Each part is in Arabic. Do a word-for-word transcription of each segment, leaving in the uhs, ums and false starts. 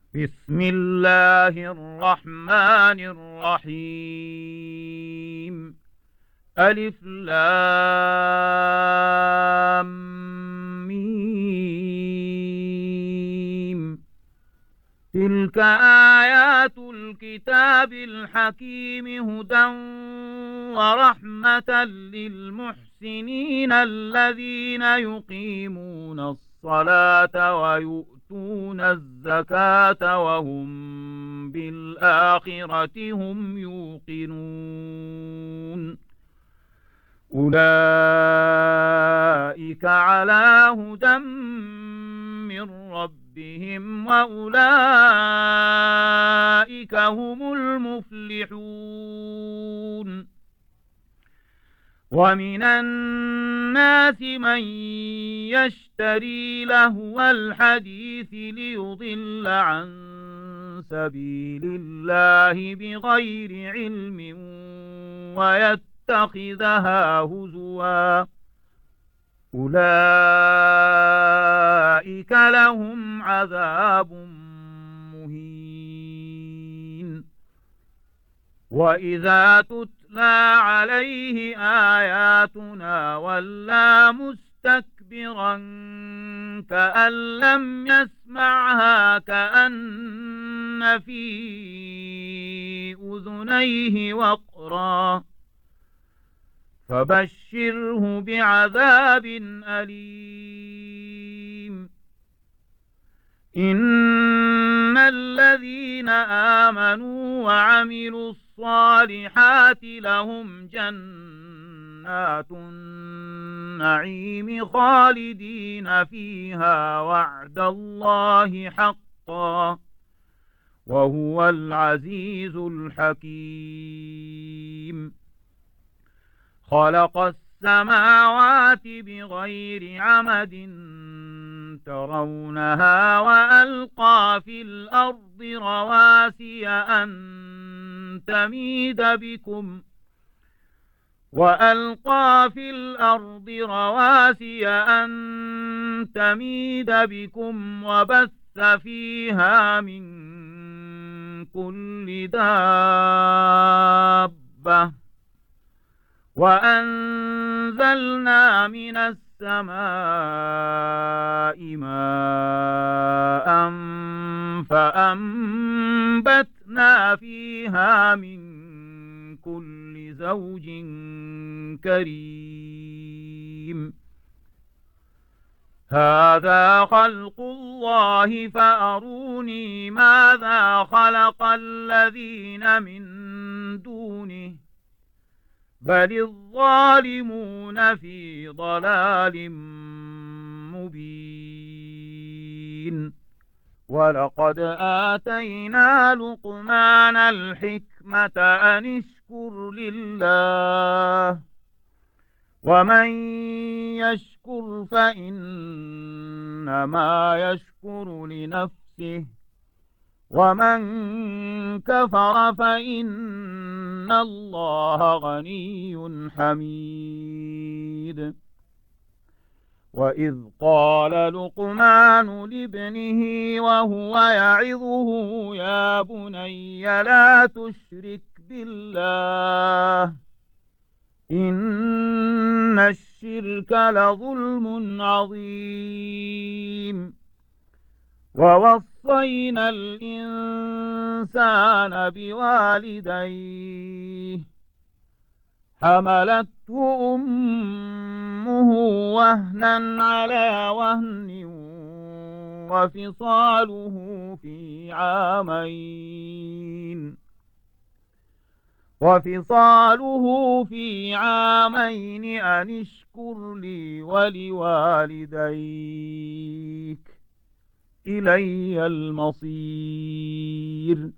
بسم الله الرحمن الرحيم. ألف لام ميم. تلك آيات الكتاب الحكيم هدى ورحمة للمحسنين الذين يقيمون الصلاة ويؤتون الزكاة وهم بالآخرة هم يوقنون. أولئك على هدى من ربهم وأولئك هم المفلحون. ومن الناس من يشتري لهو الحديث ليضل عن سبيل الله بغير علم ويتخذها هزوا. أولئك لهم عذاب مهين. وإذا تتلى عليه آياتنا ولى مستكبرا كأن لم يسمعها كأن في أذنيه وقرا فبشره بعذاب أليم. إن الذين آمنوا وعملوا الصالحات لهم جنات النعيم خالدين فيها وعد الله حقا وهو العزيز الحكيم. خلق السماوات بغير عمد ترونها وألقى في الأرض رواسي أن تميد بكم وألقى في الأرض رواسي أن تميد بكم وبث فيها من كل دابة وأنزلنا من السماء ماء فأنبتنا فيها من كل زوج كريم. هذا خلق الله فأروني ماذا خلق الذين من دونه بل الظالمون في ضلال مبين. ولقد آتينا لقمان الحكمة أن اشكر لله ومن يشكر فإنما يشكر لنفسه ومن كفر فإن الله غني حميد. وإذ قال لقمان لابنه وهو يعظه يا بني لا تشرك بالله إن الشرك لظلم عظيم. ووصينا الإنسان بوالديه حملته أمه وهنا على وهن وفصاله في عامين وفصاله في عامين أن اشكر لي ولوالديك إلي المصير.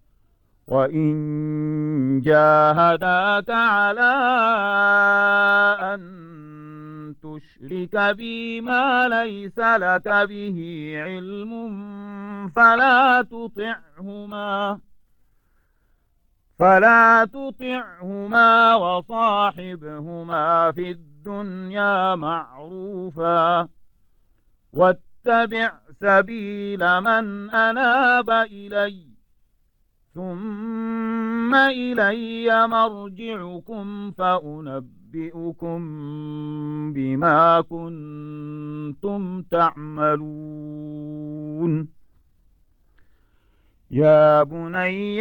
وإن جاهداك على أن تشرك بي ما ليس لك به علم فلا تطعهما فلا تطعهما وصاحبهما في الدنيا معروفا واتبع سبيل من أناب إلي ثم إلي مرجعكم فأنبئكم بما كنتم تعملون يا بني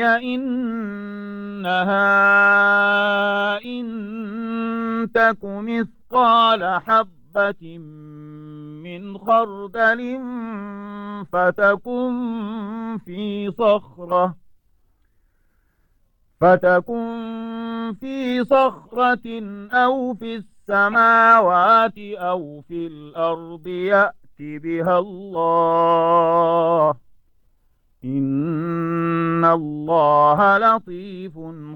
إنها إن تك مثقال حبة من خردل فتكن في صخرة فتكن في صخرة أو في السماوات أو في الأرض يأت بها الله إن الله لطيف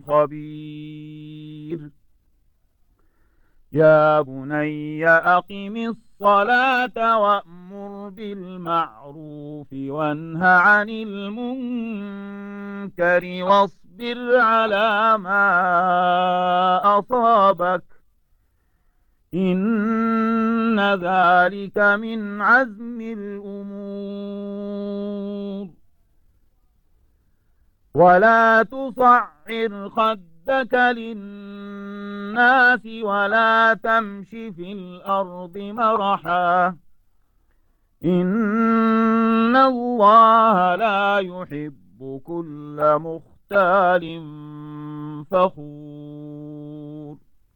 خبير يا بني أقم الصلاة وأمر بالمعروف وانه عن المنكر واصبر على ما أصابك إن ذلك من عزم الأمور ولا تصعر خدك للناس ولا تمش في الأرض مرحا إن الله لا يحب كل مختال فخور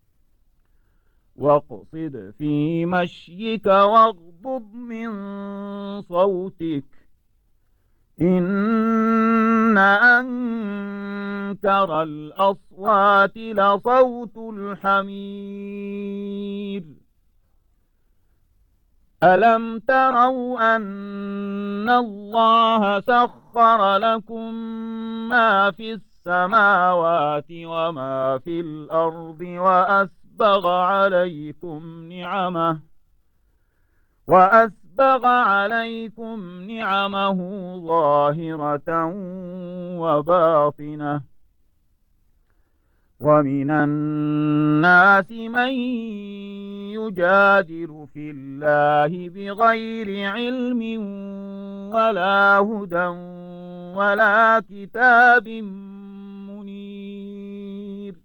واقصد في مشيك واغضض من صوتك إن أنكر الأصوات لصوت الحمير ألم تروا أن الله سخر لكم ما في السماوات وما في الأرض وأسبغ عليكم نعمه وأسبغ عليكم نعمه ظاهرة وباطنة ومن الناس من يجادل في الله بغير علم ولا هدى ولا كتاب منير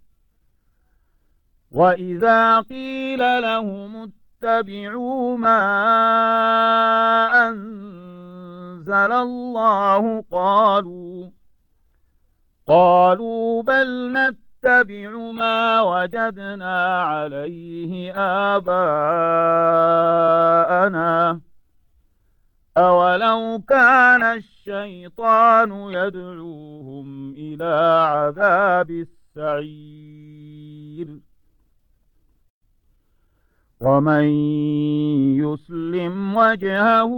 وإذا قيل لهم اتبعوا ما أنزل الله قالوا قالوا بل نتبع ما وجدنا عليه آباءنا أولو كان الشيطان يدعوهم إلى عذاب السعير ومن يسلم وجهه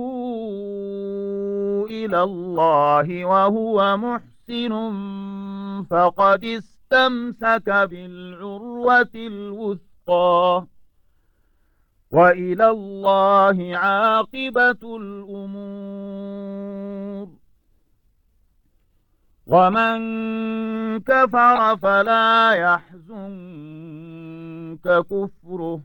إلى الله وهو محسن فقد استمسك بالعروة الوثقى وإلى الله عاقبة الأمور ومن كفر فلا يحزنك كفره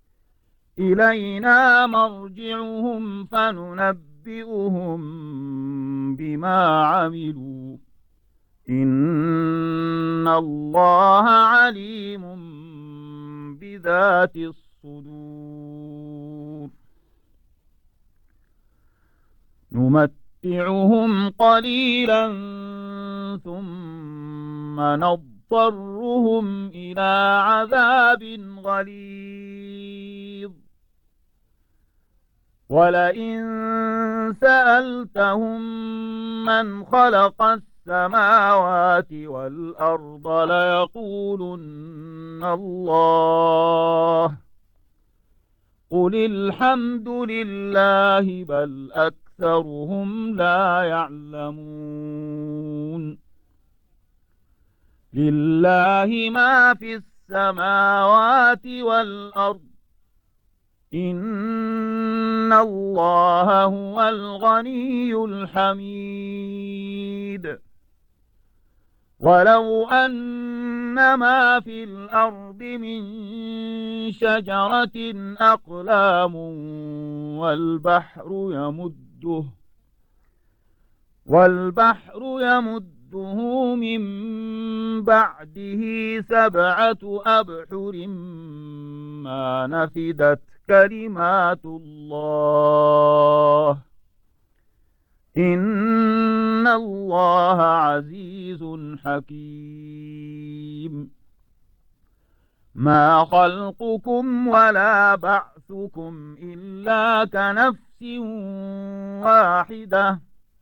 إلينا مرجعهم فننبئهم بما عملوا إن الله عليم بذات الصدور نمتعهم قليلا ثم نضطرهم إلى عذاب غليظ ولئن سألتهم من خلق السماوات والأرض ليقولن الله قل الحمد لله بل أكثرهم لا يعلمون لله ما في السماوات والأرض إن الله هو الغني الحميد ولو أن ما في الأرض من شجرة أقلام والبحر يمده والبحر يمده من بعده سبعة أبحر ما نفدت كلمات الله إن الله عزيز حكيم ما خلقكم ولا بعثكم إلا كنفس واحدة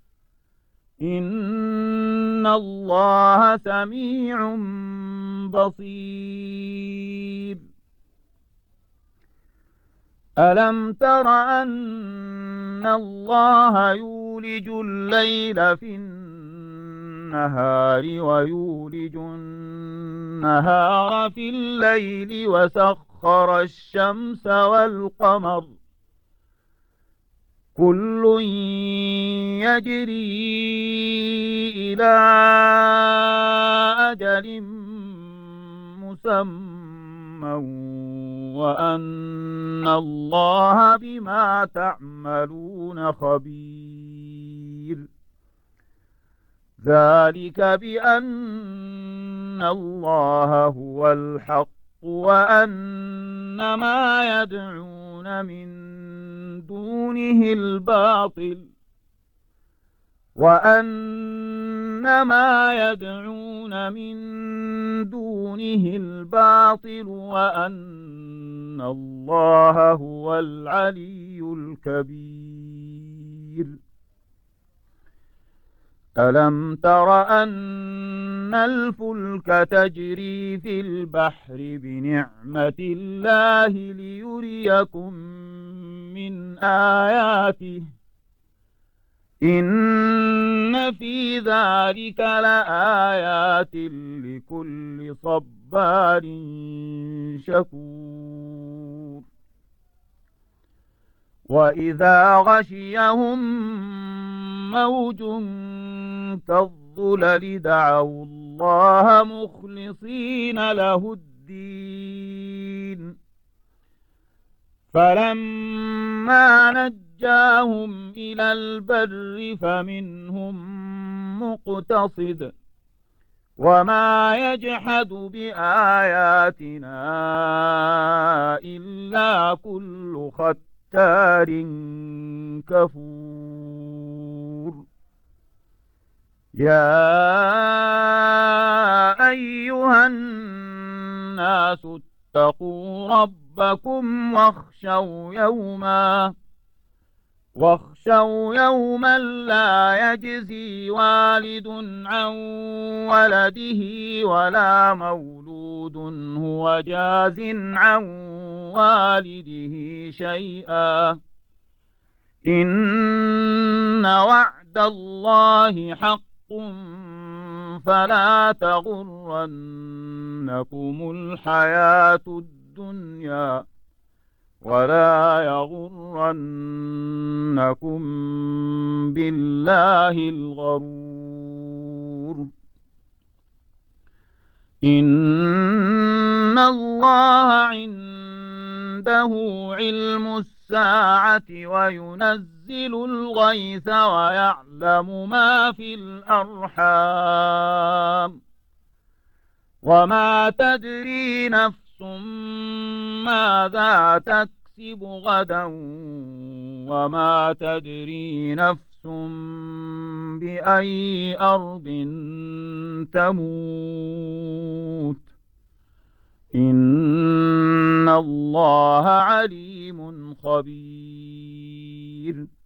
إن الله سميع بصير ألم تر أن الله يولج الليل في النهار ويولج النهار في الليل وسخر الشمس والقمر كل يجري إلى أجل مسمى وأن الله بما تعملون خبير ذلك بأن الله هو الحق وأن ما يدعون من دونه الباطل وأن ما يدعون من دونه الباطل وأن الله هو العلي الكبير ألم تر أن الفلك تجري في البحر بنعمة الله ليريكم من آياته إن في ذلك لآيات لكل صبار شكور وإذا غشيهم موج كالظلل دعوا الله مخلصين له الدين فلما نجاهم إلى البر فمنهم مقتصد وما يجحد بآياتنا إلا كل ختار كفور يا أيها الناس اتقوا ربكم واخشوا يوما واخشوا يوما لا يجزي والد عن ولده ولا مولود هو جاز عن والده شيئا إن وعد الله حق فلا تغرنكم الحياة الدنيا ولا يغرنكم بالله الغرور إن الله عنده علم الساعة وينزل الغيث ويعلم ما في الأرحام وما تدري نفس ماذا تكسب غدا وما تدري نفس بأي أرض تموت إن الله عليم خبير